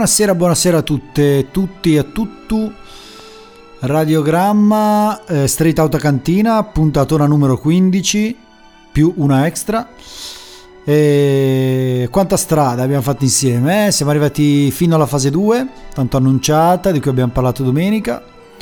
buonasera a tutte, tutti e a tutto. Radiogramma, Straight Outta Cantina, puntatona numero 15 più una extra. E quanta strada abbiamo fatto insieme, siamo arrivati fino alla fase 2, tanto annunciata, di cui abbiamo parlato domenica.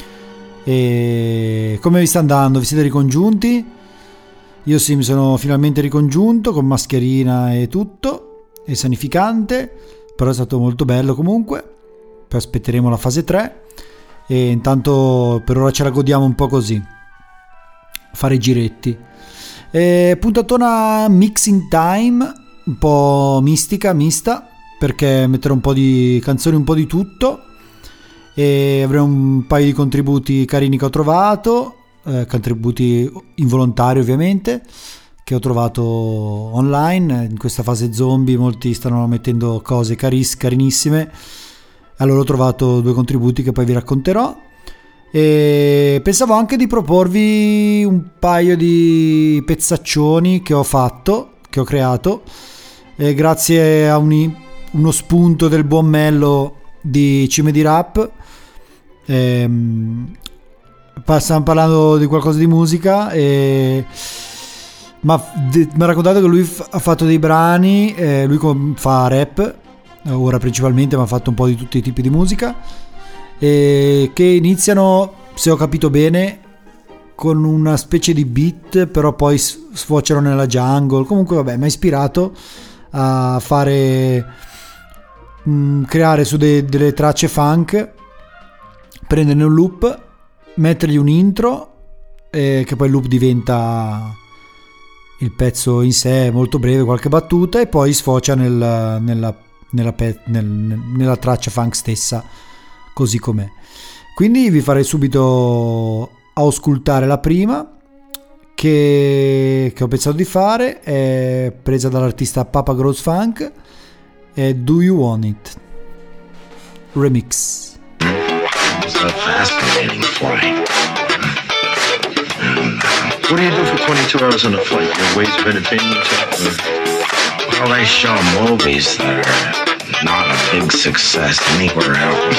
E come vi sta andando? Vi siete ricongiunti? Io sì, mi sono finalmente ricongiunto con mascherina e tutto, e sanificante, però è stato molto bello comunque. Poi aspetteremo la fase 3 e intanto per ora ce la godiamo un po' così, fare giretti. Puntatona mixing time, un po' mista, perché metterò un po' di canzoni, un po' di tutto, e avrò un paio di contributi carini che ho trovato, contributi involontari ovviamente, che ho trovato online. In questa fase zombie molti stanno mettendo cose carinissime, allora ho trovato 2 contributi che poi vi racconterò. E pensavo anche di proporvi un paio di pezzaccioni che ho creato, grazie a uno spunto del buon Mello di Cime di Rap. Stiamo parlando di qualcosa di musica e mi ha raccontato che lui ha fatto dei brani, lui fa rap ora principalmente, ma ha fatto un po' di tutti i tipi di musica, e che iniziano, se ho capito bene, con una specie di beat, però poi sfociano nella jungle. Comunque vabbè, mi ha ispirato a creare su delle tracce funk, prenderne un loop, mettergli un intro, che poi il loop diventa il pezzo in sé, molto breve, qualche battuta, e poi sfocia nella traccia funk stessa, così com'è. Quindi vi farei subito auscultare la prima che ho pensato di fare, è presa dall'artista Papa Grows Funk, è Do You Want It Remix. It's a fascinating flight. What do you do for 22 hours on a flight? Your ways of entertainment? Well, they show movies that are not a big success anywhere else.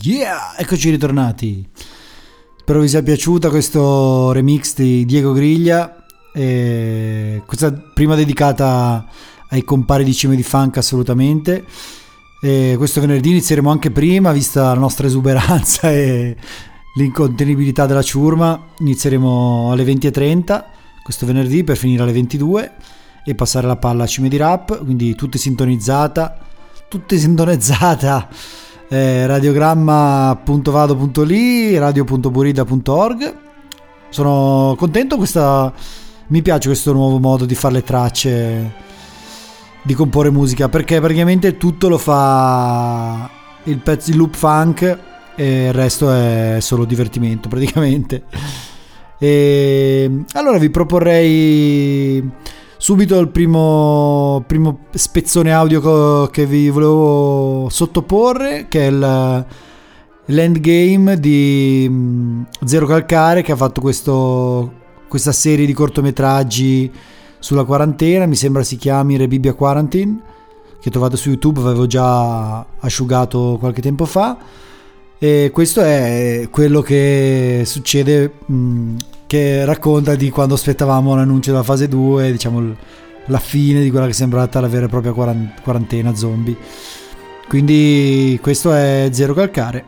Yeah, eccoci ritornati. Spero vi sia piaciuta questo remix di Diego Griglia. Questa prima dedicata ai compari di Cime di Funk, assolutamente. Questo venerdì inizieremo anche prima, vista la nostra esuberanza e l'incontenibilità della ciurma. Inizieremo alle 20:30 questo venerdì per finire alle 22 e passare la palla a Cime di Rap, quindi tutti sintonizzata radiogramma.vado.li, radio.burida.org. Sono contento, mi piace questo nuovo modo di fare le tracce, di comporre musica, perché praticamente tutto lo fa il loop funk e il resto è solo divertimento praticamente. E allora vi proporrei subito il primo spezzone audio che vi volevo sottoporre, che è l'Endgame di Zero Calcare, che ha fatto questa serie di cortometraggi sulla quarantena, mi sembra si chiami Rebibbia Quarantine, che trovate su YouTube, avevo già asciugato qualche tempo fa. E questo è quello che succede, che racconta di quando aspettavamo l'annuncio della fase 2, diciamo la fine di quella che è sembrata la vera e propria quarantena zombie. Quindi questo è Zero Calcare.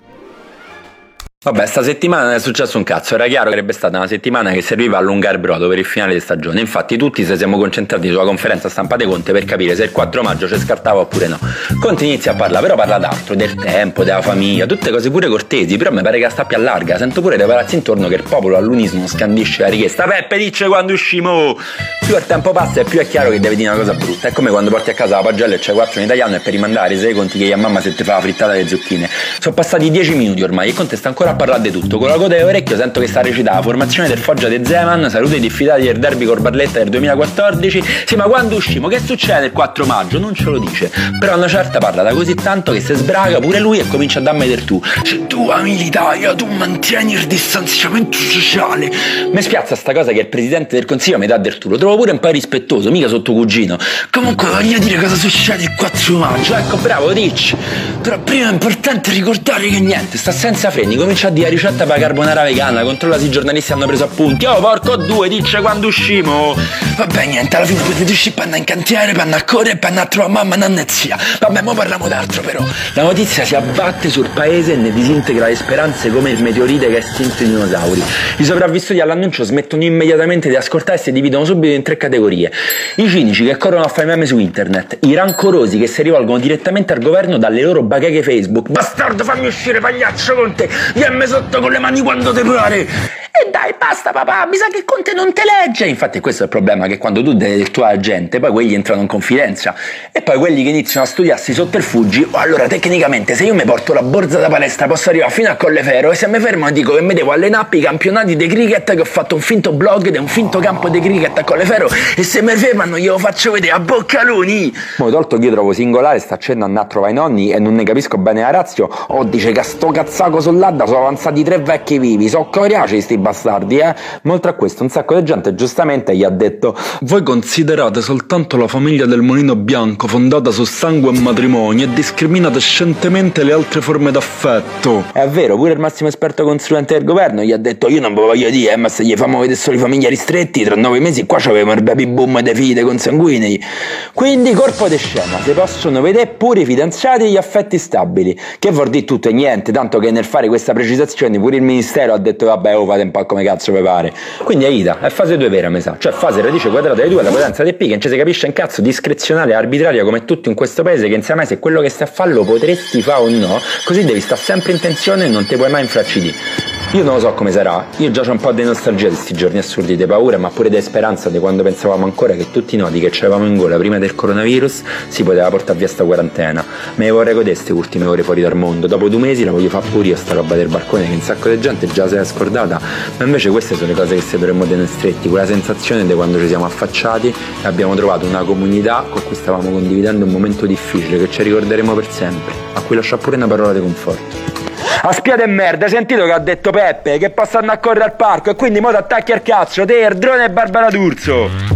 Vabbè, sta settimana non è successo un cazzo, era chiaro che sarebbe stata una settimana che serviva a allungare il brodo per il finale di stagione. Infatti tutti ci siamo concentrati sulla conferenza stampa dei Conte per capire se il 4 maggio ci scartava oppure no. Conte inizia a parlare, però parla d'altro, del tempo, della famiglia, tutte cose pure cortesi, però mi pare che sta più a larga. Sento pure dei palazzi intorno che il popolo all'unisono scandisce la richiesta: Peppe, dice quando uscimo! Più il tempo passa e più è chiaro che deve dire una cosa brutta. È come quando porti a casa la pagella e c'è 4 in italiano e per rimandare sei conti che a mamma se ti fa la frittata alle zucchine. Sono passati 10 minuti ormai e Conte sta ancora a parlare di tutto. Con la coda d'orecchio sento che sta recitando la formazione del Foggia de Zeman, salute i diffidati del derby col Barletta del 2014. Sì, ma quando uscimo? Che succede il 4 maggio? Non ce lo dice, però a una certa parla da così tanto che si sbraga pure lui e comincia a darmi del tu. Se tu ami l'Italia, tu mantieni il distanziamento sociale. Mi spiazza sta cosa che il presidente del consiglio mi dà del tu, lo trovo pure un po' rispettoso, mica sotto cugino. Comunque voglio dire cosa succede il 4 maggio. Ecco, bravo, dici. Però prima è importante ricordare che niente, sta senza freni, comincia a dire ricetta per carbonara vegana, controlla se i giornalisti hanno preso appunti. Oh porco due, dice quando uscimo. Vabbè, niente, alla fine potete uscire, panna in cantiere, panna a correre, panna a trovare mamma, nonna e zia. Vabbè, mo parliamo d'altro però. La notizia si abbatte sul paese e ne disintegra le speranze come il meteorite che ha estinto i dinosauri. I sopravvissuti all'annuncio smettono immediatamente di ascoltare e si dividono subito in 3 categorie: i cinici che corrono a fare meme su internet, i rancorosi che si rivolgono direttamente al governo dalle loro bacheche Facebook. Bastardo, fammi uscire, pagliaccio, con te, vieni sotto con le mani quando te pare. E dai, basta papà, mi sa che Conte non te legge. Infatti questo è il problema, che quando tu dai del tuo agente, poi quelli entrano in confidenza e poi quelli che iniziano a studiarsi sotterfugi. Allora tecnicamente se io mi porto la borsa da palestra posso arrivare fino a Colleferro e se mi fermo e dico che mi devo allenare per i campionati di cricket, che ho fatto un finto blog di un finto campo di cricket a Colleferro, e se mi fermano glielo faccio vedere a Boccaloni. Mo tolto che io trovo singolare sta accendo a trovare i nonni e non ne capisco bene la razio. O dice che sto cazzaco sull'adda sono avanzati 3 vecchi vivi, sono coriaci sti bastardi, Ma oltre a questo un sacco di gente giustamente gli ha detto: voi considerate soltanto la famiglia del Molino Bianco fondata su sangue e matrimonio e discriminate scientemente le altre forme d'affetto. È vero, pure il massimo esperto consulente del governo gli ha detto: io non ve lo voglio dire, ma se gli famo vedere solo i famiglie ristretti, tra 9 mesi qua c'avevamo il baby boom dei figli consanguinei. Quindi corpo di scena, si possono vedere pure i fidanzati e gli affetti stabili, che vuol dire tutto e niente, tanto che nel fare questa precisazione pure il ministero ha detto vabbè, fate un po' come cazzo vi pare. Quindi Aida è fase 2 vera, mi sa, cioè fase radice quadrata di 2 alla potenza di P, che non ci si capisce un cazzo, discrezionale e arbitraria come tutto in questo paese, che insieme a se quello che stai a fare lo potresti fare o no, così devi stare sempre in tensione e non ti puoi mai infracidire. Io non lo so come sarà, io già c'ho un po' di nostalgia di questi giorni assurdi, di paura, ma pure di speranza di quando pensavamo ancora che tutti i nodi che c'avevamo in gola prima del coronavirus si poteva portare via sta quarantena. Me ne vorrei godere queste ultime ore fuori dal mondo, dopo 2 mesi la voglio fare pure io sta roba del balcone che un sacco di gente già si è scordata, ma invece queste sono le cose che si dovremmo tenere stretti, quella sensazione di quando ci siamo affacciati e abbiamo trovato una comunità con cui stavamo condividendo un momento difficile che ci ricorderemo per sempre, a cui lascia pure una parola di conforto. A spiade e merda, hai sentito che ha detto Peppe? Che passano a correre al parco e quindi mo t'attacchi al cazzo, te, Erdrone e Barbara D'Urso.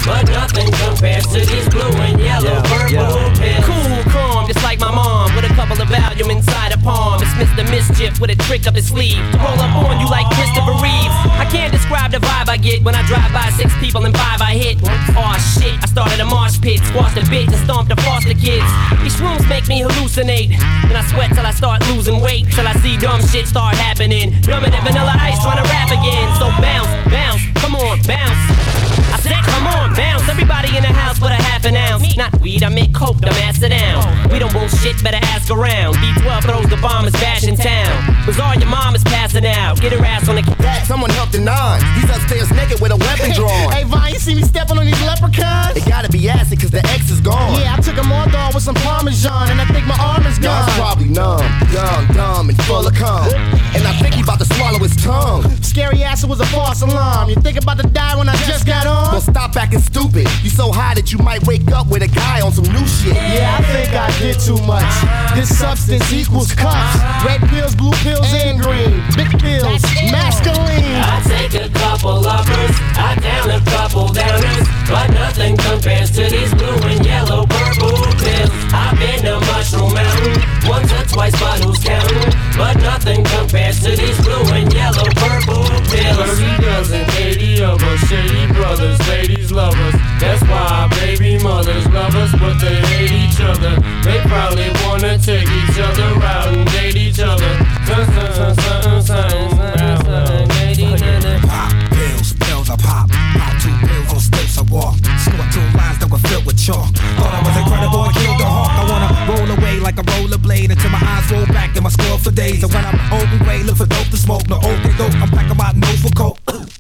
but nothing compares to these blue and yellow purple pills. Cool, calm, just like my mom, with a couple of Valium inside a palm. It's Mr. Mischief with a trick up his sleeve to roll up on you like Christopher Reeves. I can't describe the vibe I get when I drive by 6 people and 5 I hit. Aw shit, I started a mosh pit, squashed a bitch and stomped the foster kids. These shrooms make me hallucinate, and I sweat till I start losing weight, till I see dumb shit start happening. Dumber than Vanilla Ice trying to rap again. So bounce, bounce, come on, bounce. I said come on, bounce. Everybody in the house with a half an ounce. Not weed, I make coke, dumbass, sit down. We don't bullshit, better ask around. B12 throws the bombers bash in town. Bizarre, your mom is passing out. Get her ass on the Someone helped the nine. He's upstairs naked with a weapon drawn. Hey, Vine, you see me stepping on these leprechauns? It gotta be acid cause the X is gone. Yeah, I took them all dog with some Parmesan, and I think my arm is gone. God's probably numb, young, dumb, and full of cum. And I think he about to swallow his tongue. Scary ass, it was a false alarm. You think about to die when I just got on? Well, stop acting stupid. You so high that you might wake up with a guy on some new shit. Yeah, I think I did too much. This substance equals cups. Red pills, blue pills, and green. Big pills, masculine. I take a couple uppers, I down a couple downers, but nothing compares to these blue and yellow purple pills. I've been to Mushroom Mountain once or twice, but who's counting? But nothing compares to these blue and yellow purple pills. 30 dozen, 80 of us, shady brothers, ladies love us. That's why baby mothers love us, but they hate each other. They probably wanna take each other out and date each other. Pop pills, pills I pop. Pop 2 pills on steps I walk. Snort 2 lines that were filled with chalk. Thought I was incredible, I killed the hawk. I wanna roll away like a rollerblade until my eyes roll back and my skull for days. And when I'm open way, look for dope to smoke. No old dope, I'm packing my nose for coke.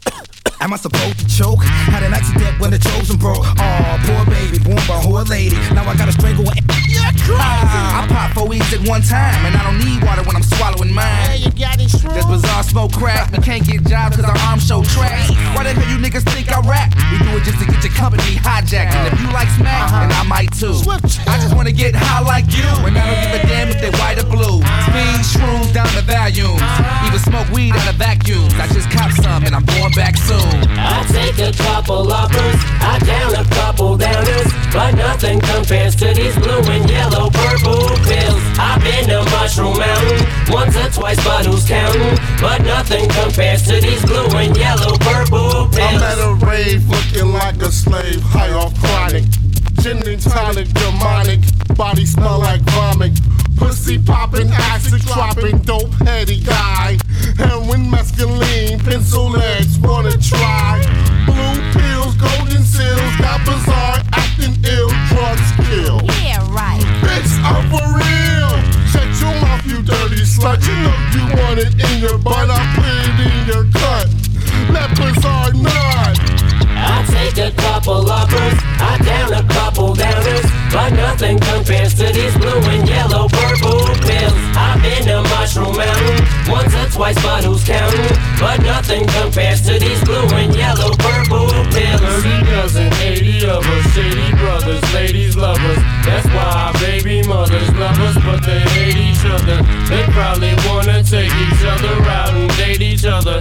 Am I supposed to choke? Had an accident when the chosen broke. Aw, poor baby, born by a whore lady. Now I gotta strangle her. You're crazy. I pop 4 weeds at one time, and I don't need water when I'm swallowing mine. Hey, you got it strong. This bizarre smoke crack. We can't get jobs cause our arms show trash. Why the hell you niggas think I rap? We do it just to get your company hijacked. And if you like smack, then I might too. I just wanna get high like you, and I don't give a damn if they white or blue. Speed, shrooms down the volumes. Even smoke weed out of vacuums. I just cop some and I'm going back soon. I take a couple uppers, I down a couple downers, but nothing compares to these blue and yellow purple pills. I've been to Mushroom Mountain once or twice, but who's counting? But nothing compares to these blue and yellow purple pills. I'm at a rave looking like a slave, high off chronic. Gin and tonic, demonic, body smell like vomit. Pussy popping, acid dropping, dope heady guy. Heroin, mescaline, pencil legs, wanna try. Blue pills, golden seals, got bizarre, acting ill, drugs kill. Yeah, right. Bitch, I'm for real. Shut your mouth, you dirty slut. You know you want it in your butt, I put it in your cut. Let bizarre nut. I take a couple uppers, I down a couple downers, but nothing compares to these blue and yellow purple pills. I've been to Mushroom Mountain once or twice, but who's counting? But nothing compares to these blue and yellow purple pills. 30 dozen, 80 of us, shady brothers, ladies love us. That's why baby mothers love us, but they hate each other. They probably wanna take each other out and date each other.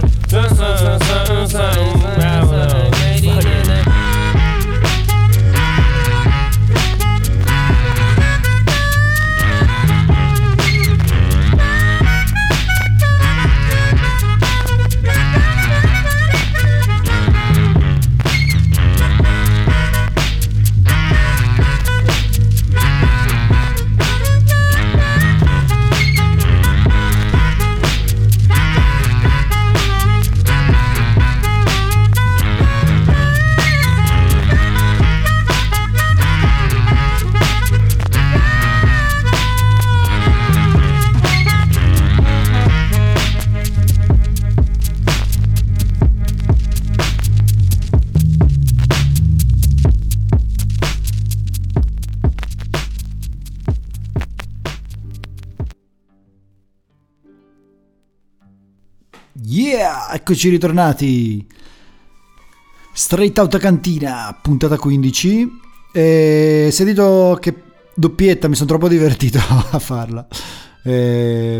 Yeah, eccoci ritornati. Straight Outta Cantina, puntata 15. E sentito che doppietta, mi sono troppo divertito a farla. Beh,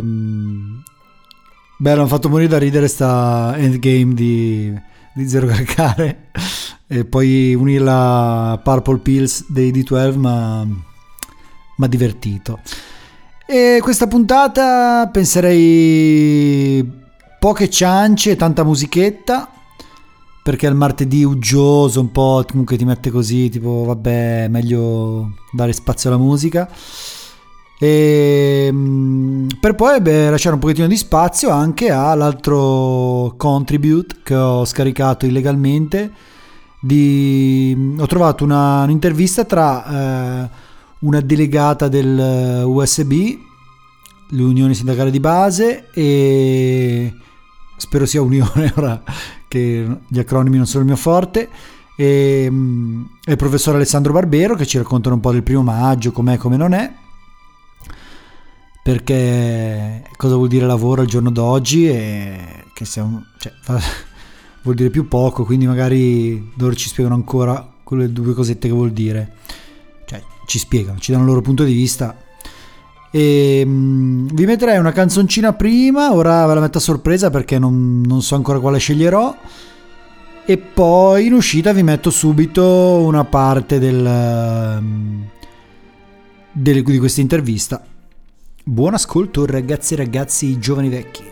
l'hanno fatto morire da ridere sta endgame di Zero Calcare. e poi unirla a Purple Pills dei D12 m'ha divertito. E questa puntata penserei poche ciance e tanta musichetta, perché il martedì uggioso un po', comunque ti mette così, tipo vabbè, meglio dare spazio alla musica, e per poi lasciare un pochettino di spazio anche all'altro contribute che ho scaricato illegalmente. Ho trovato un'intervista tra una delegata del USB, l'Unione Sindacale di Base, e spero sia Unione, ora che gli acronimi non sono il mio forte, e il professor Alessandro Barbero, che ci raccontano un po' del 1 maggio, com'è, come non è, perché cosa vuol dire lavoro al giorno d'oggi, e che vuol dire più poco, quindi magari loro ci spiegano ancora quelle 2 cosette che vuol dire, cioè ci spiegano, ci danno il loro punto di vista. E vi metterei una canzoncina prima, ora ve la metto a sorpresa perché non so ancora quale sceglierò, e poi in uscita vi metto subito una parte di questa intervista. Buon ascolto, ragazzi e ragazzi, giovani vecchi.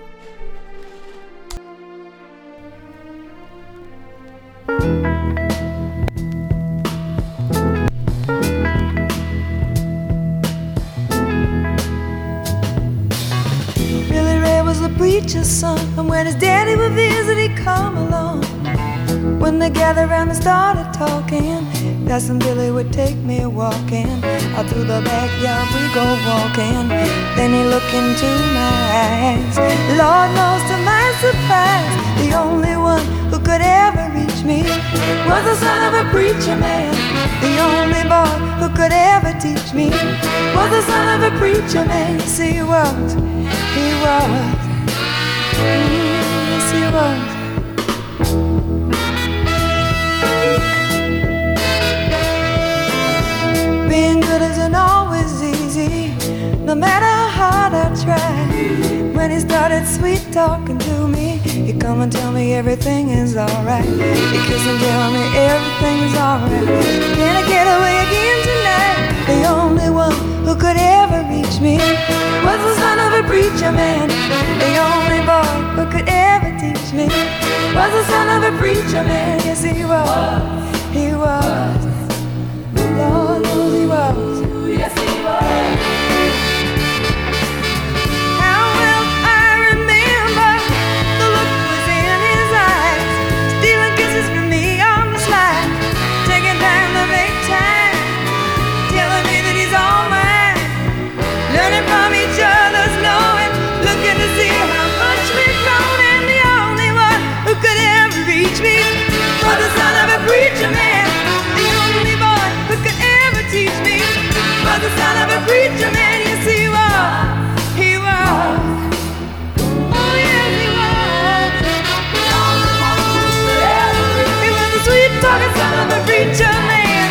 Preacher's son, and when his daddy would visit, he'd come along. When they gathered around and started talking, Cousin Billy would take me walking. Out through the backyard we go walking. Then he looked into my eyes. Lord knows to my surprise, the only one who could ever reach me was the son of a preacher man. The only boy who could ever teach me was the son of a preacher man. Yes, he was. Yes, he was. Being good isn't always easy, no matter how hard I try. When he started sweet talking to me, he'd come and tell me everything is alright. He'd kiss and tell me everything is alright. Can I get away again tonight? The only one who could ever reach me was the son of a preacher man. The only boy who could ever teach me was the son of a preacher man. Yes, he was. He was. Lord knows he was. Yes, he was. How well I remember the look was in his eyes, stealing kisses from me on the slide, taking time to make time, telling me that he's all mine, learning from each other's knowing, looking to see how much we've grown. And the only one who could ever reach me was the son of a preacher man. The only boy who could ever teach me was the son of a preacher man. Yes, he was. He was. Oh, yes, he was. He was the sweet talking son of a preacher man.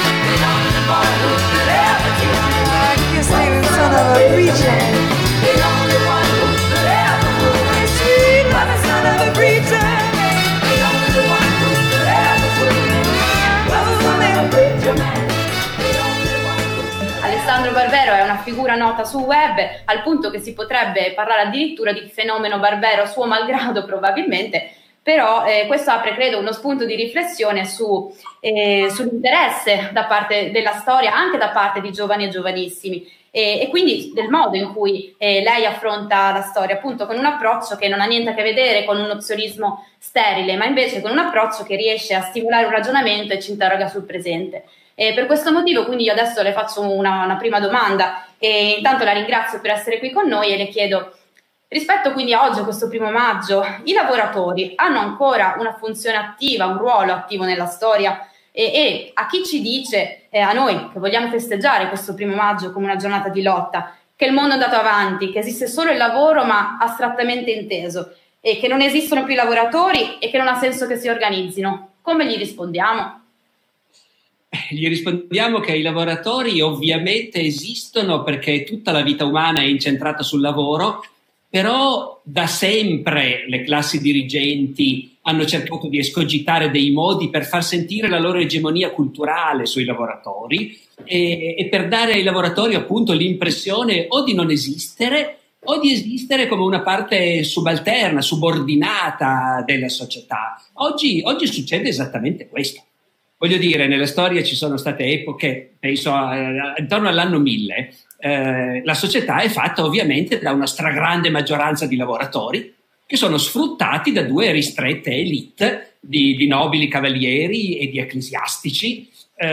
I guess he was son of a preacher. The only one who could ever be sweet was the son of a preacher man. The only one who could ever was the son of a preacher man. Alessandro Barbero è una figura nota sul web, al punto che si potrebbe parlare addirittura di fenomeno Barbero suo malgrado probabilmente, però questo apre, credo, uno spunto di riflessione sull'interesse da parte della storia, anche da parte di giovani e giovanissimi, e quindi del modo in cui lei affronta la storia, appunto con un approccio che non ha niente a che vedere con un nozionismo sterile, ma invece con un approccio che riesce a stimolare un ragionamento e ci interroga sul presente. Per questo motivo quindi io adesso le faccio una prima domanda e intanto la ringrazio per essere qui con noi e le chiedo, rispetto quindi a oggi, a questo 1 maggio, i lavoratori hanno ancora una funzione attiva, un ruolo attivo nella storia, e a chi ci dice, a noi che vogliamo festeggiare questo 1 maggio come una giornata di lotta, che il mondo è andato avanti, che esiste solo il lavoro ma astrattamente inteso, e che non esistono più i lavoratori e che non ha senso che si organizzino, come gli rispondiamo? Gli rispondiamo che i lavoratori ovviamente esistono perché tutta la vita umana è incentrata sul lavoro, però da sempre le classi dirigenti hanno cercato di escogitare dei modi per far sentire la loro egemonia culturale sui lavoratori e per dare ai lavoratori appunto l'impressione o di non esistere o di esistere come una parte subalterna, subordinata della società. Oggi succede esattamente questo. Voglio dire, nella storia ci sono state epoche, penso intorno all'anno 1000, la società è fatta ovviamente da una stragrande maggioranza di lavoratori che sono sfruttati da due ristrette elite di nobili cavalieri e di ecclesiastici.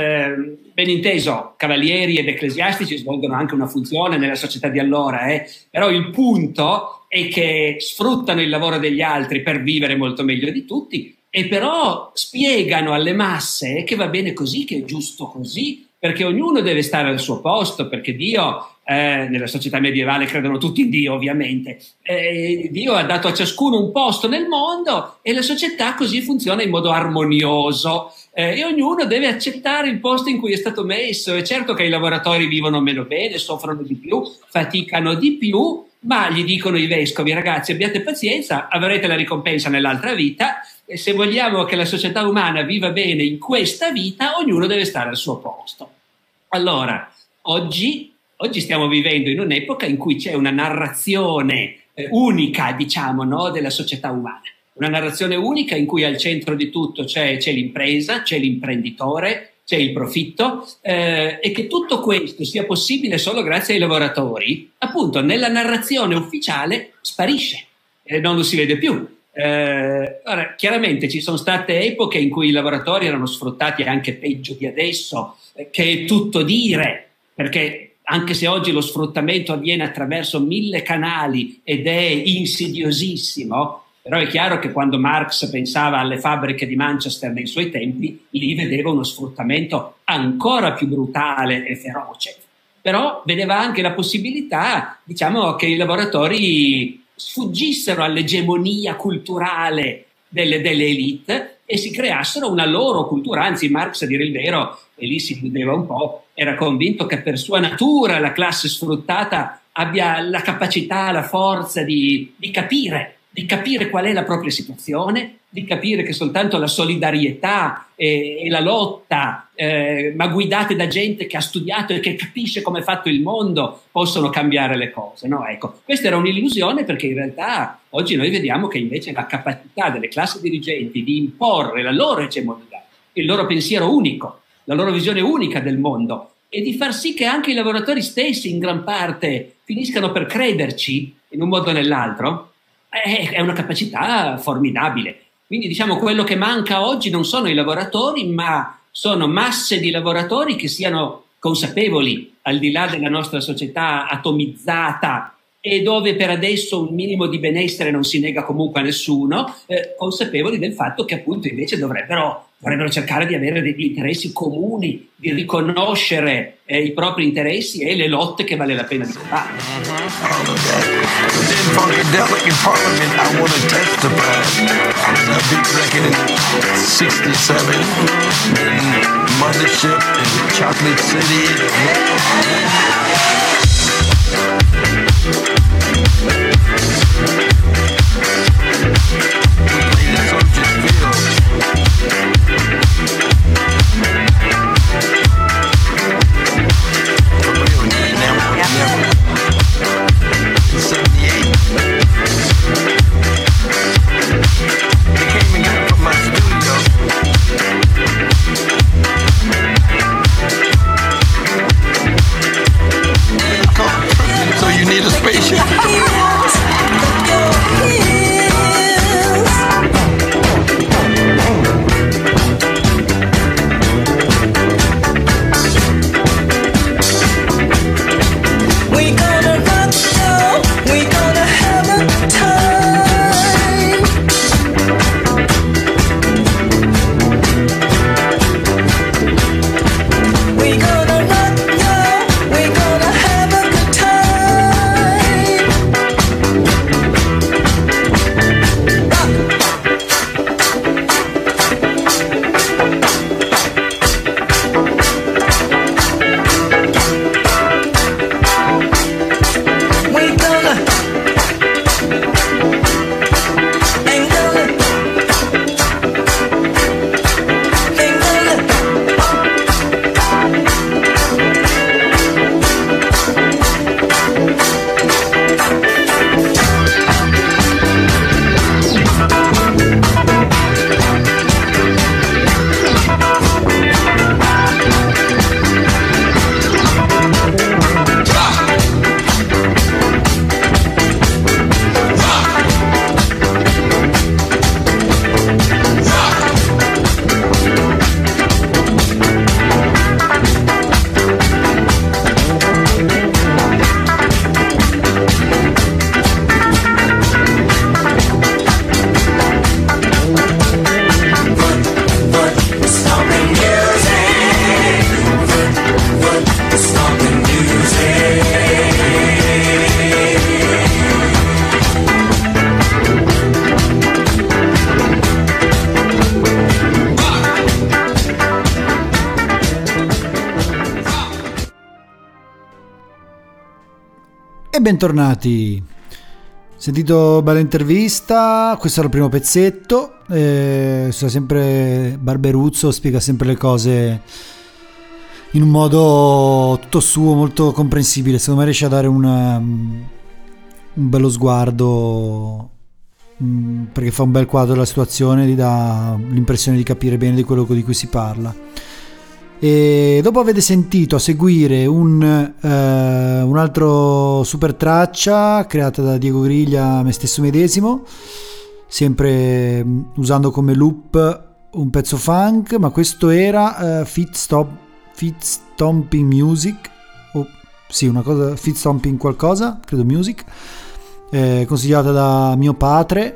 Ben inteso, cavalieri ed ecclesiastici svolgono anche una funzione nella società di allora, però il punto è che sfruttano il lavoro degli altri per vivere molto meglio di tutti e però spiegano alle masse che va bene così, che è giusto così, perché ognuno deve stare al suo posto, perché Dio, nella società medievale credono tutti in Dio ovviamente, Dio ha dato a ciascuno un posto nel mondo e la società così funziona in modo armonioso e ognuno deve accettare il posto in cui è stato messo. È certo che i lavoratori vivono meno bene, soffrono di più, faticano di più, ma gli dicono i vescovi: ragazzi, abbiate pazienza, avrete la ricompensa nell'altra vita e se vogliamo che la società umana viva bene in questa vita, ognuno deve stare al suo posto. Allora, oggi stiamo vivendo in un'epoca in cui c'è una narrazione unica, diciamo, no, della società umana. Una narrazione unica in cui al centro di tutto c'è l'impresa, c'è l'imprenditore, c'è il profitto, e che tutto questo sia possibile solo grazie ai lavoratori, appunto nella narrazione ufficiale sparisce, non lo si vede più. Ora, chiaramente ci sono state epoche in cui i lavoratori erano sfruttati anche peggio di adesso, che è tutto dire, perché anche se oggi lo sfruttamento avviene attraverso 1000 canali ed è insidiosissimo, però è chiaro che quando Marx pensava alle fabbriche di Manchester nei suoi tempi, lì vedeva uno sfruttamento ancora più brutale e feroce. Però vedeva anche la possibilità, diciamo, che i lavoratori sfuggissero all'egemonia culturale delle elite e si creassero una loro cultura. Anzi, Marx, a dire il vero, e lì si chiudeva un po', era convinto che per sua natura la classe sfruttata abbia la capacità, la forza di capire qual è la propria situazione, di capire che soltanto la solidarietà e la lotta, ma guidate da gente che ha studiato e che capisce come è fatto il mondo, possono cambiare le cose. No? Ecco, questa era un'illusione, perché in realtà oggi noi vediamo che invece la capacità delle classi dirigenti di imporre la loro egemonia, il loro pensiero unico, la loro visione unica del mondo e di far sì che anche i lavoratori stessi in gran parte finiscano per crederci in un modo o nell'altro, è una capacità formidabile. Quindi diciamo quello che manca oggi non sono i lavoratori, ma sono masse di lavoratori che siano consapevoli, al di là della nostra società atomizzata e dove per adesso un minimo di benessere non si nega comunque a nessuno, consapevoli del fatto che appunto invece dovrebbero cercare di avere degli interessi comuni, di riconoscere i propri interessi e le lotte che vale la pena di fare. Funkadelic in Parliament, I want to testify. A big record in 67 in Mothership in Chocolate City. So you need a spaceship. E bentornati. Sentito bella intervista, questo era il primo pezzetto. Sta sempre Barberuzzo, spiega sempre le cose in un modo tutto suo, molto comprensibile. Secondo me riesce a dare un bello sguardo, perché fa un bel quadro della situazione, ti dà l'impressione di capire bene di quello di cui si parla. E dopo avete sentito a seguire un altro super traccia creata da Diego Griglia, me stesso medesimo, sempre usando come loop un pezzo funk, ma questo era Feet Stomping Music, una cosa, Feet Stomping qualcosa, credo Music, consigliata da mio padre,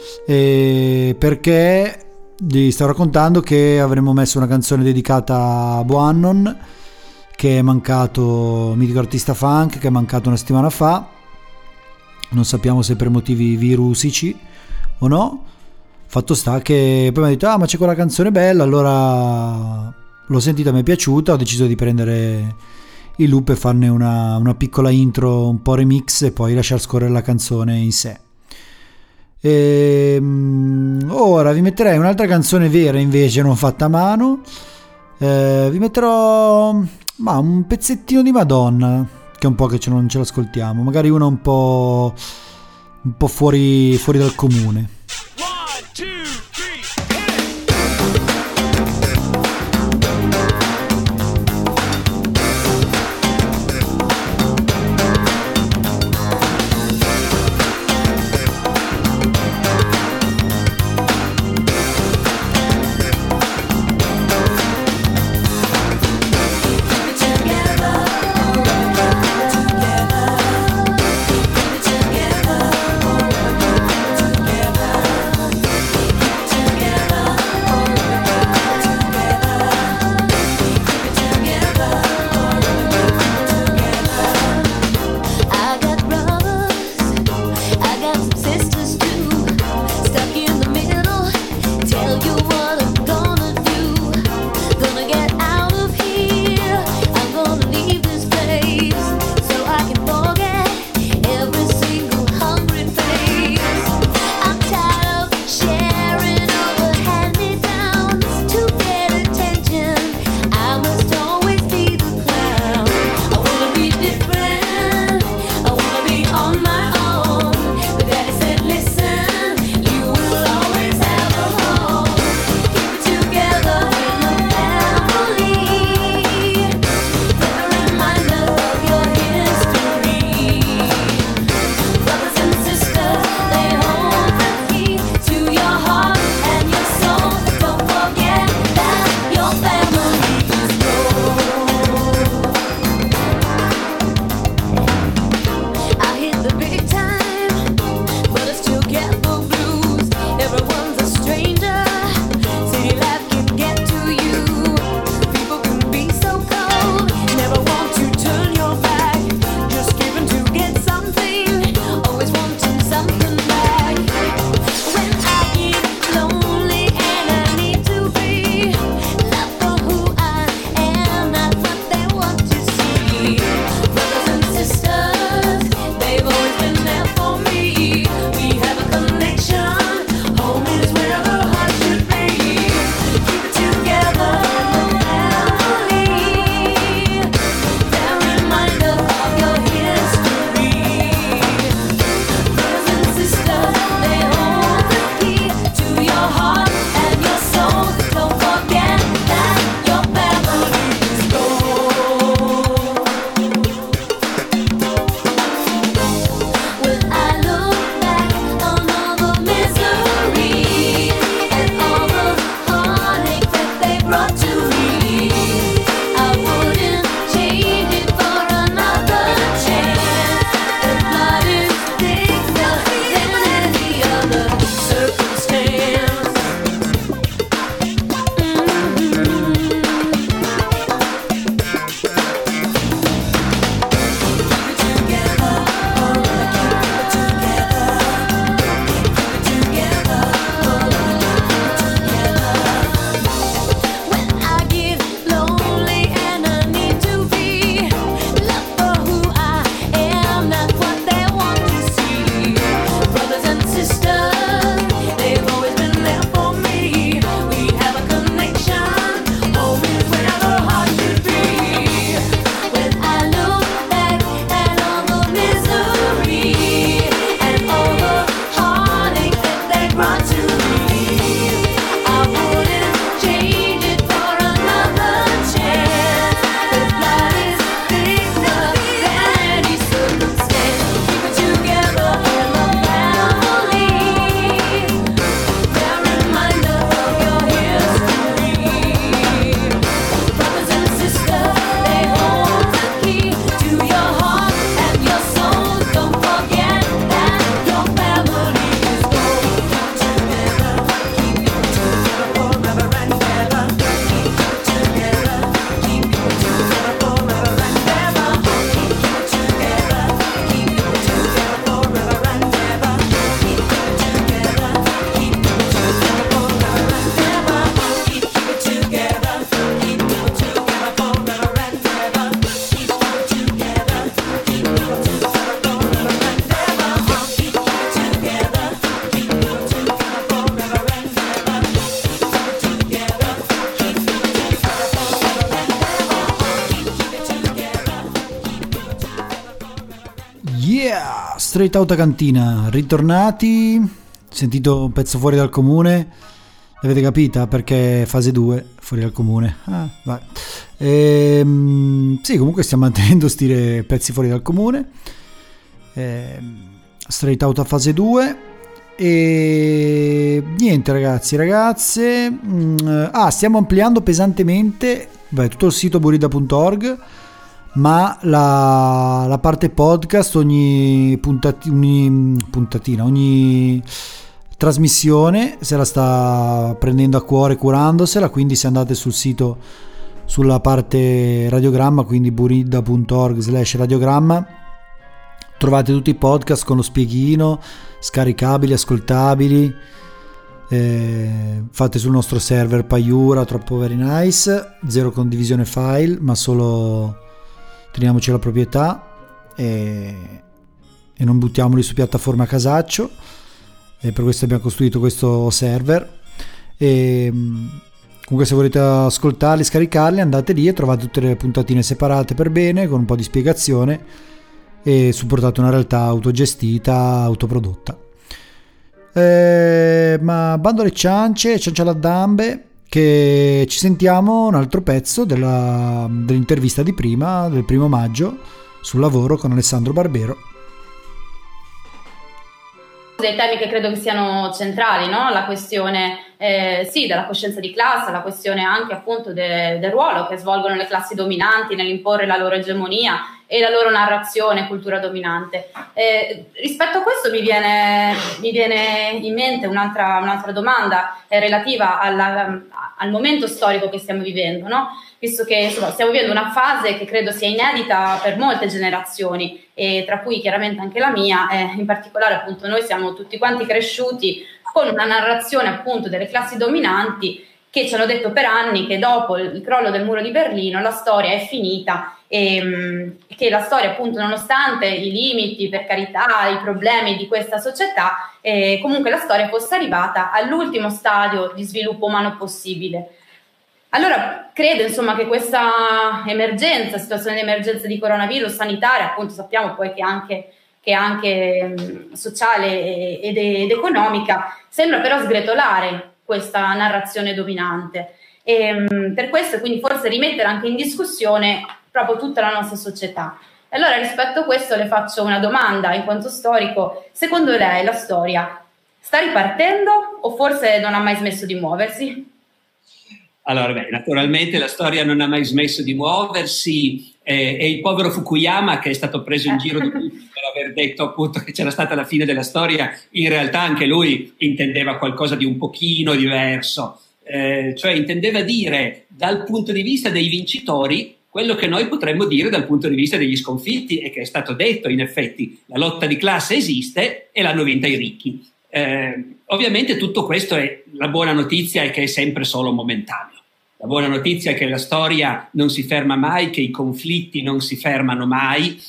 perché vi sto raccontando che avremmo messo una canzone dedicata a Buanon, che è mancato, mitico artista funk, che è mancato una settimana fa, non sappiamo se per motivi virusici o no. Fatto sta che poi mi ha detto ma c'è quella canzone bella, allora l'ho sentita, mi è piaciuta, ho deciso di prendere il loop e farne una piccola intro un po' remix e poi lasciar scorrere la canzone in sé. Ora vi metterei un'altra canzone vera invece, non fatta a mano. Vi metterò un pezzettino di Madonna, che è un po' che non ce l'ascoltiamo, magari una un po' fuori dal comune. Together Straight Outta Cantina, ritornati, sentito un pezzo fuori dal comune, l'avete capita perché fase 2, fuori dal comune, vai. Sì, comunque stiamo mantenendo stile pezzi fuori dal comune, Straight Outta fase 2 e niente ragazzi, ragazze, stiamo ampliando pesantemente tutto il sito burida.org, ma la parte podcast, ogni puntatina, ogni trasmissione se la sta prendendo a cuore, curandosela, quindi se andate sul sito, sulla parte radiogramma, quindi burida.org/radiogramma, trovate tutti i podcast con lo spieghino, scaricabili, ascoltabili, fate sul nostro server Paiura, troppo very nice, zero condivisione file, ma solo teniamoci la proprietà e non buttiamoli su piattaforme a casaccio, e per questo abbiamo costruito questo server. E comunque se volete ascoltarli, scaricarli, andate lì e trovate tutte le puntatine separate per bene, con un po' di spiegazione, e supportate una realtà autogestita, autoprodotta. Ma bando alle ciance alla dambe, che ci sentiamo un altro pezzo dell'intervista di prima, del 1 maggio, sul lavoro con Alessandro Barbero. Dei temi che credo che siano centrali, no? La questione della coscienza di classe, la questione anche appunto del ruolo che svolgono le classi dominanti nell'imporre la loro egemonia e la loro narrazione, cultura dominante. Rispetto a questo mi viene in mente un'altra domanda relativa al momento storico che stiamo vivendo, no? Visto che stiamo vivendo una fase che credo sia inedita per molte generazioni, e tra cui chiaramente anche la mia, in particolare appunto noi siamo tutti quanti cresciuti con una narrazione appunto delle classi dominanti che ci hanno detto per anni che dopo il crollo del muro di Berlino la storia è finita, e che la storia appunto, nonostante i limiti, per carità, i problemi di questa società, comunque la storia fosse arrivata all'ultimo stadio di sviluppo umano possibile. Allora credo insomma che questa situazione di emergenza di coronavirus sanitaria, appunto sappiamo poi che anche sociale ed economica, sembra però sgretolare questa narrazione dominante, e per questo quindi forse rimettere anche in discussione proprio tutta la nostra società. Allora rispetto a questo le faccio una domanda in quanto storico: secondo lei la storia sta ripartendo o forse non ha mai smesso di muoversi? Allora, naturalmente la storia non ha mai smesso di muoversi, e il povero Fukuyama, che è stato preso in giro di tutti per aver detto appunto che c'era stata la fine della storia, in realtà anche lui intendeva qualcosa di un pochino diverso, cioè intendeva dire dal punto di vista dei vincitori quello che noi potremmo dire dal punto di vista degli sconfitti, e che è stato detto in effetti: la lotta di classe esiste e l'hanno vinta i ricchi. Ovviamente tutto questo la buona notizia è che è sempre solo momentaneo. La buona notizia è che la storia non si ferma mai, che i conflitti non si fermano mai,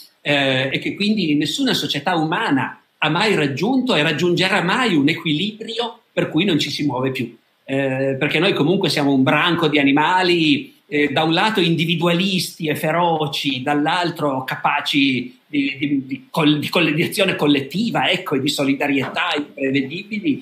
e che quindi nessuna società umana ha mai raggiunto e raggiungerà mai un equilibrio per cui non ci si muove più. Perché noi comunque siamo un branco di animali, da un lato individualisti e feroci, dall'altro capaci di azione collettiva, ecco, e di solidarietà imprevedibili,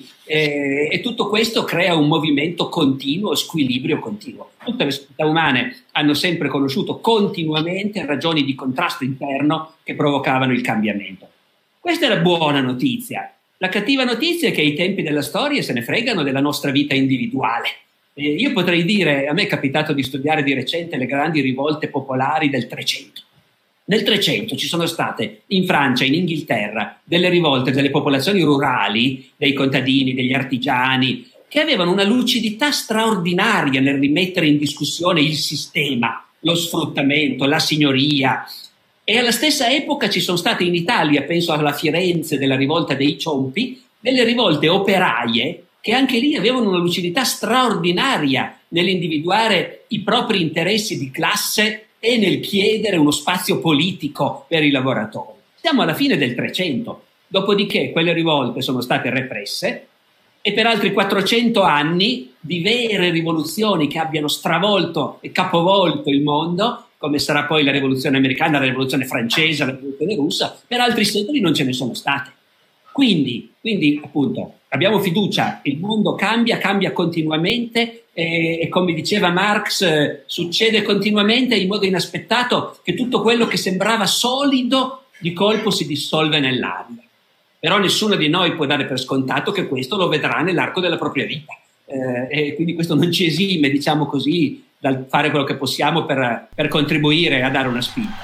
e tutto questo crea un movimento continuo, squilibrio continuo. Tutte le società umane hanno sempre conosciuto continuamente ragioni di contrasto interno che provocavano il cambiamento. Questa è la buona notizia. La cattiva notizia è che ai tempi della storia se ne fregano della nostra vita individuale. Io potrei dire, a me è capitato di studiare di recente le grandi rivolte popolari del Trecento. Nel Trecento ci sono state in Francia, in Inghilterra, delle rivolte delle popolazioni rurali, dei contadini, degli artigiani, che avevano una lucidità straordinaria nel rimettere in discussione il sistema, lo sfruttamento, la signoria. E alla stessa epoca ci sono state in Italia, penso alla Firenze della rivolta dei Ciompi, delle rivolte operaie che anche lì avevano una lucidità straordinaria nell'individuare i propri interessi di classe e nel chiedere uno spazio politico per i lavoratori. Siamo alla fine del Trecento, dopodiché quelle rivolte sono state represse, e per altri 400 anni di vere rivoluzioni che abbiano stravolto e capovolto il mondo come sarà poi la rivoluzione americana, la rivoluzione francese, la rivoluzione russa, per altri secoli non ce ne sono state. Quindi appunto abbiamo fiducia, il mondo cambia continuamente e come diceva Marx, succede continuamente in modo inaspettato che tutto quello che sembrava solido di colpo si dissolve nell'aria. Però nessuno di noi può dare per scontato che questo lo vedrà nell'arco della propria vita. E quindi questo non ci esime, diciamo così, dal fare quello che possiamo per contribuire a dare una spinta.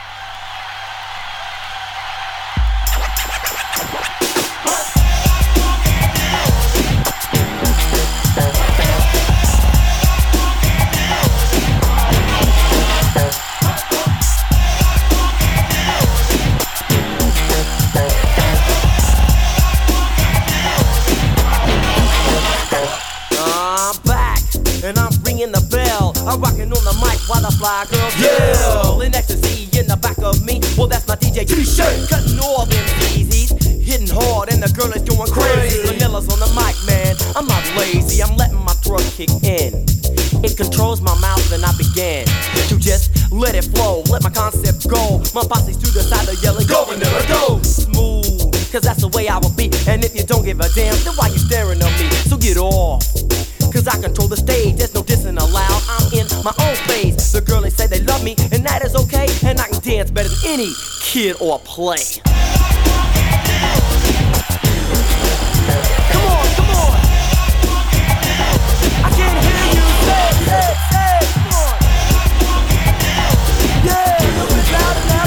I'm rocking on the mic while the fly girls yell. In ecstasy in the back of me, well that's my DJ T-shirt. Cutting all them easies, hitting hard and the girl is going crazy. Vanilla's on the mic, man, I'm not lazy, I'm letting my throat kick in. It controls my mouth and I begin to just let it flow, let my concept go. My posse's to the side of yelling, go Vanilla, go! Smooth, cause that's the way I will be. And if you don't give a damn, then why you staring at me? So get off, cause I control the stage, there's no dissing allowed. I'm in my own phase. The girls, they say they love me, and that is okay. And I can dance better than any kid or play. Come on, come on. I can't hear you. Say, come on. Yeah, a little bit louder now.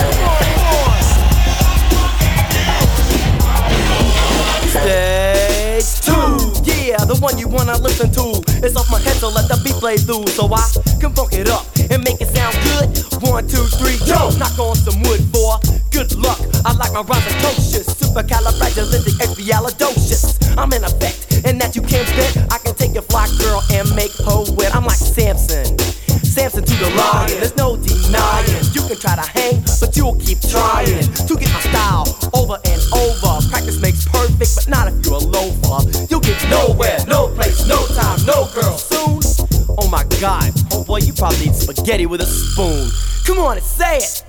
Come on. Stage 2. Yeah, the one you wanna listen to. It's off my head, so let the beat play through. So I can funk it up and make it sound good. 1, 2, 3, yo! Knock on some wood for good luck. I like my rhymes atrocious, supercalifragilisticexpialidocious. I'm in effect, and that you can't bet. I can take your fly girl and make her wet. I'm like Samson, Samson to the lion. There's no denying. You can try to hang, but you'll keep trying to get my style over and over. Practice makes perfect, but not if you're a loafer. You'll get nowhere, no place, no time, no girl. Soon, oh my God, oh boy, you probably eat spaghetti with a spoon. Come on and say it.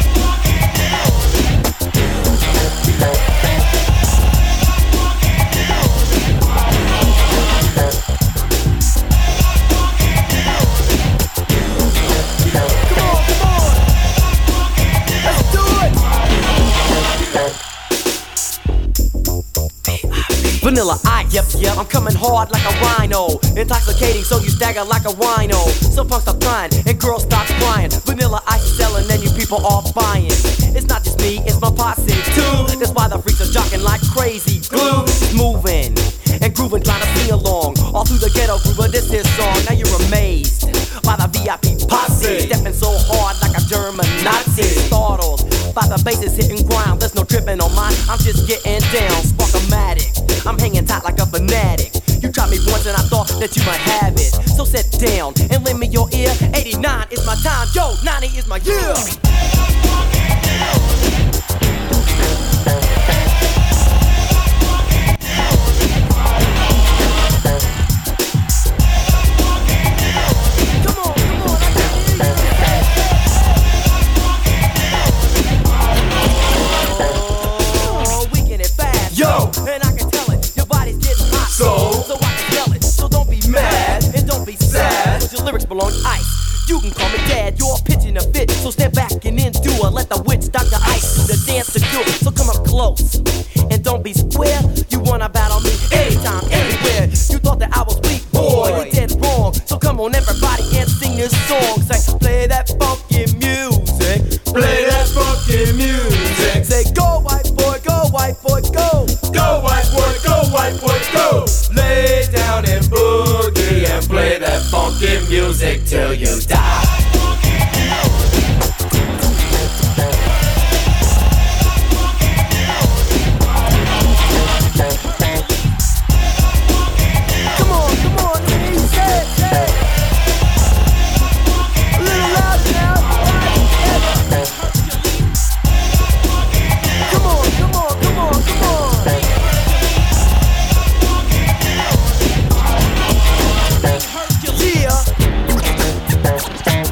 Vanilla Ice, yep, I'm coming hard like a rhino. Intoxicating, so you stagger like a wino. So punks stop crying, and girls stop crying. Vanilla Ice is selling, and you people are buying. It's not just me, it's my posse too. That's why the freaks are jocking like crazy glue. Moving and grooving, trying to sing along. All through the ghetto groove of this song. Now you're amazed by the VIP posse. Stepping so hard like a German Nazi. Startled by the basses hitting ground. There's no tripping on mine, I'm just getting down. Spark-o-matic, I'm hanging tight like a fanatic. You tried me once and I thought that you might have it. So sit down and lend me your ear. 89 is my time, yo, 90 is my year. Belong ice. You can call me dad, you're pitching a fit. So step back and endure. Let the witch Dr. Ice do the dance to do it. So come up close and don't be square. You wanna battle me anytime, anywhere. You thought that I was weak, boy, you're dead wrong. So come on everybody and sing this song. Say, play that funky music. Play that funky music. Say, go white boy, go white boy, go. Go white boy, go white boy, go. Lay down and boogie and play that funky music till you die. Come on, say it. A little louder now. Come on. Yeah.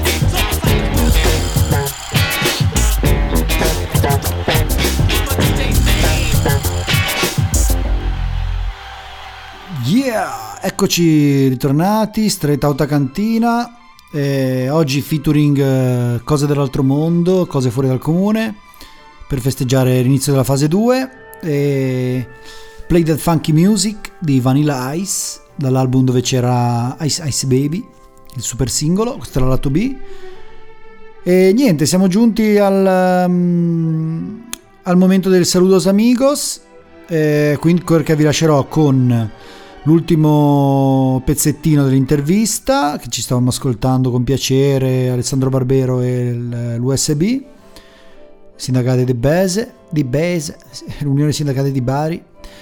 eccoci ritornati, Straight Outta Cantina, oggi featuring Cose dell'altro mondo, Cose fuori dal comune, per festeggiare l'inizio della fase 2, e Play That Funky Music di Vanilla Ice, dall'album dove c'era Ice Ice Baby, il super singolo, questo era lato B. E niente, siamo giunti al momento del Saludos Amigos, quindi che vi lascerò con l'ultimo pezzettino dell'intervista che ci stavamo ascoltando con piacere, Alessandro Barbero e l'USB, Sindacati di Bese, l'Unione Sindacati di Bari,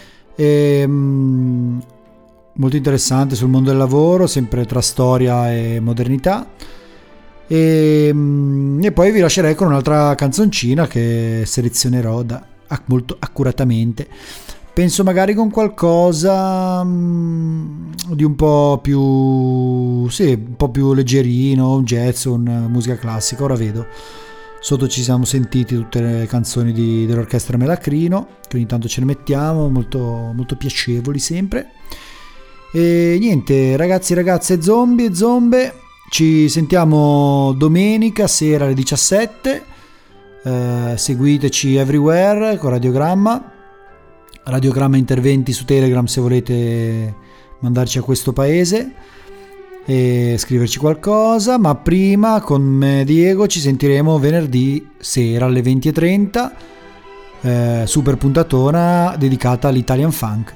molto interessante sul mondo del lavoro, sempre tra storia e modernità. E poi vi lascerei con un'altra canzoncina che selezionerò molto accuratamente. Penso magari con qualcosa di un po' più leggerino, un jazz, una musica classica. Ora vedo, sotto ci siamo sentiti tutte le canzoni dell'orchestra Melacrino, che ogni tanto ce ne mettiamo, molto, molto piacevoli sempre. E niente, ragazzi e ragazze, zombie e zombe, ci sentiamo domenica sera alle 17. Seguiteci everywhere con Radiogramma interventi su Telegram se volete mandarci a questo paese e scriverci qualcosa. Ma prima con me Diego ci sentiremo venerdì sera alle 20:30, super puntatona dedicata all'Italian Funk.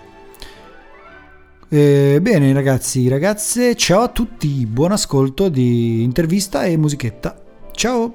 Bene ragazzi, ragazze, ciao a tutti, buon ascolto di intervista e musichetta, ciao.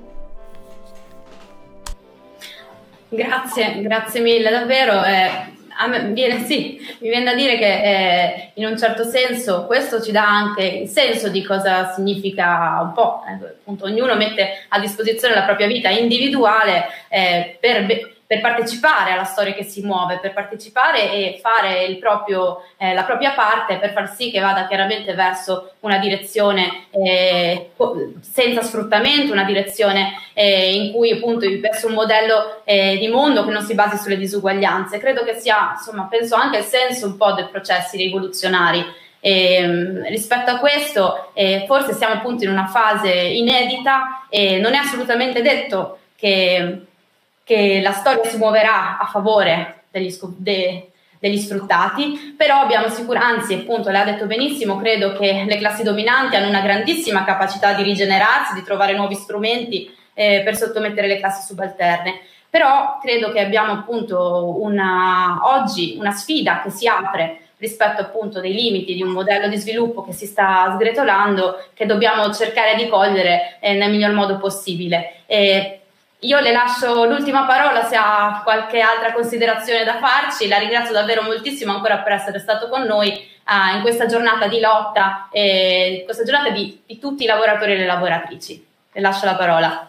Grazie mille davvero. Mi viene da dire che in un certo senso questo ci dà anche il senso di cosa significa un po', appunto, ognuno mette a disposizione la propria vita individuale per partecipare alla storia che si muove, per partecipare e fare la propria parte per far sì che vada chiaramente verso una direzione senza sfruttamento, una direzione in cui appunto verso un modello di mondo che non si basi sulle disuguaglianze. Credo che sia, insomma, penso anche il senso un po' dei processi rivoluzionari. Rispetto a questo forse siamo appunto in una fase inedita e non è assolutamente detto che la storia si muoverà a favore degli sfruttati, però abbiamo anzi, appunto, lei ha detto benissimo, credo che le classi dominanti hanno una grandissima capacità di rigenerarsi, di trovare nuovi strumenti per sottomettere le classi subalterne. Però credo che abbiamo appunto oggi una sfida che si apre rispetto appunto dei limiti di un modello di sviluppo che si sta sgretolando, che dobbiamo cercare di cogliere nel miglior modo possibile. Io le lascio l'ultima parola se ha qualche altra considerazione da farci. La ringrazio davvero moltissimo ancora per essere stato con noi in questa giornata di lotta, questa giornata di tutti i lavoratori e le lavoratrici. Le lascio la parola.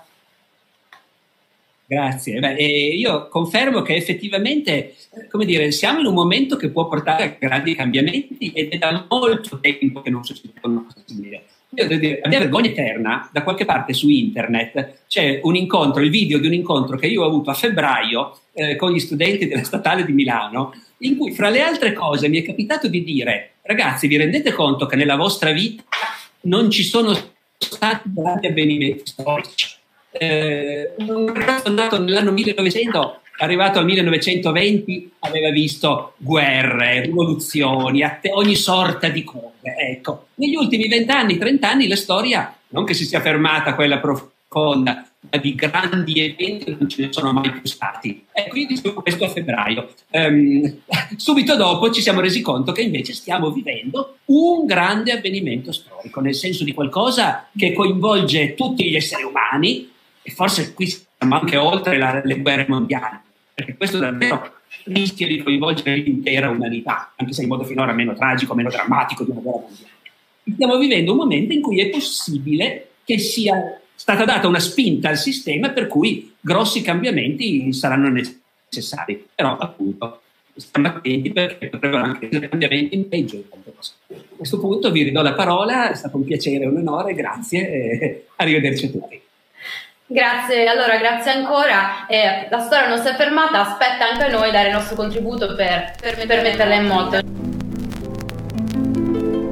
Grazie. Io confermo che effettivamente, siamo in un momento che può portare a grandi cambiamenti ed è da molto tempo che non succede una cosa simile. Io devo dire, la mia vergogna eterna, da qualche parte su internet c'è un incontro, il video di un incontro che io ho avuto a febbraio con gli studenti della Statale di Milano, in cui fra le altre cose mi è capitato di dire: ragazzi, vi rendete conto che nella vostra vita non ci sono stati grandi avvenimenti storici? Un ragazzo nato nell'anno 1900, arrivato al 1920, aveva visto guerre, rivoluzioni, ogni sorta di cose. Ecco, negli ultimi 20 anni, 30 anni, la storia, non che si sia fermata quella profonda, ma di grandi eventi non ce ne sono mai più stati. E quindi su questo a febbraio. Subito dopo ci siamo resi conto che invece stiamo vivendo un grande avvenimento storico, nel senso di qualcosa che coinvolge tutti gli esseri umani, e forse qui siamo anche oltre le guerre mondiali, perché questo davvero rischia di coinvolgere l'intera umanità, anche se in modo finora meno tragico, meno drammatico di una guerra mondiale. Stiamo vivendo un momento in cui è possibile che sia stata data una spinta al sistema per cui grossi cambiamenti saranno necessari, però appunto stiamo attenti perché potrebbero anche essere cambiamenti in peggio. A questo punto vi ridò la parola, è stato un piacere, un onore, grazie e arrivederci a tutti. Grazie, allora grazie ancora. La storia non si è fermata, aspetta anche a noi dare il nostro contributo per metterla in moto.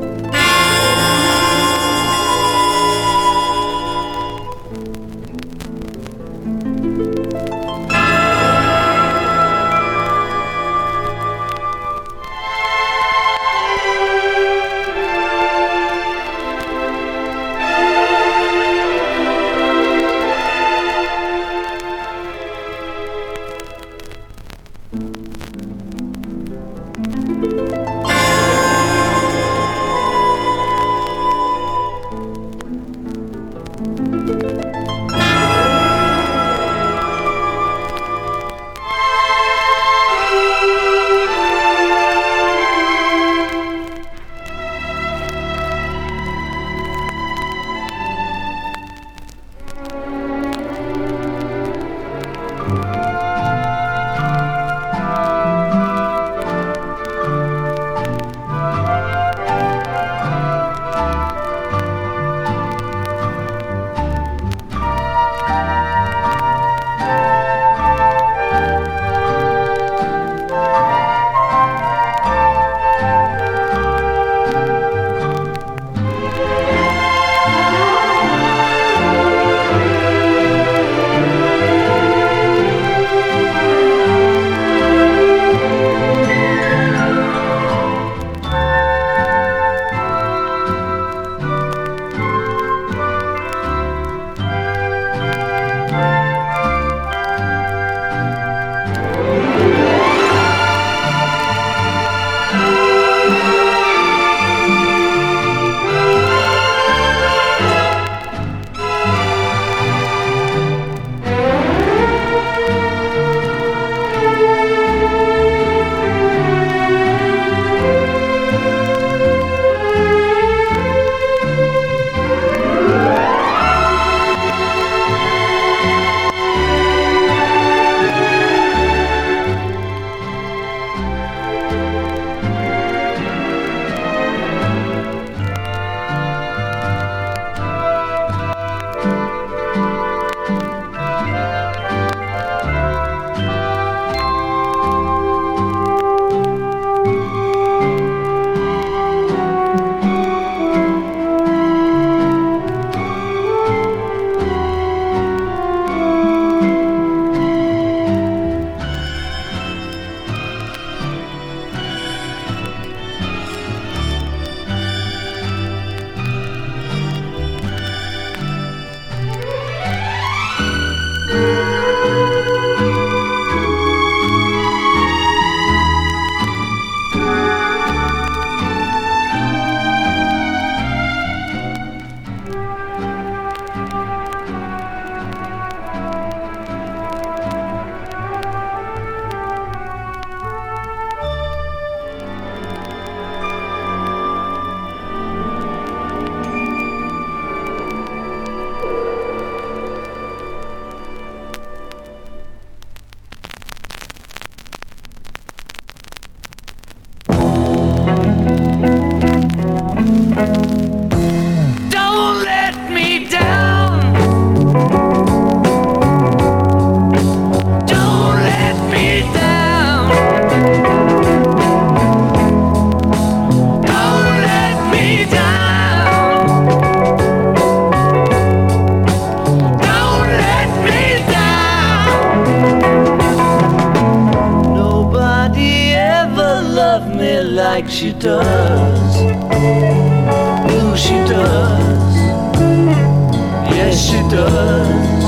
she does. Ooh, she does. Yes, she does.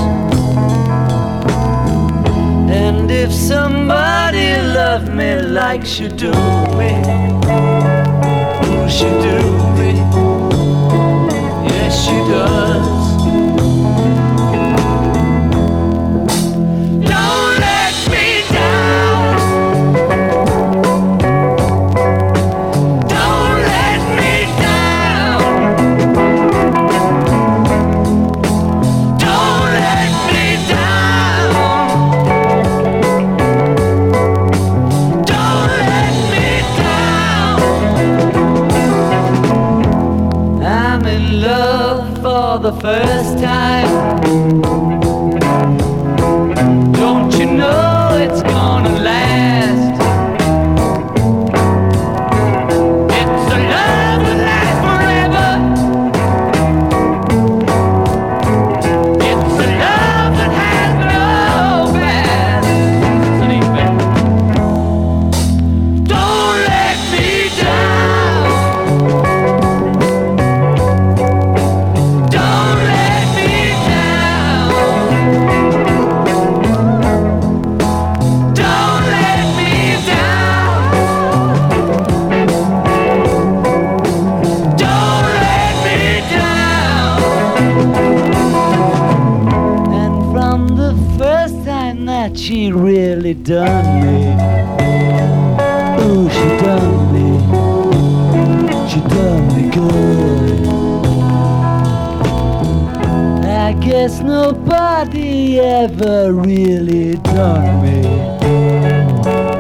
And if somebody loved me like she do me, ooh, she do me. Yes, she does. The first time, don't you know it's gonna last? It's a love that lasts forever. It's a love that has no past. Don't let me down. She really done me. Ooh, she done me. She done me good. I guess nobody ever really done me.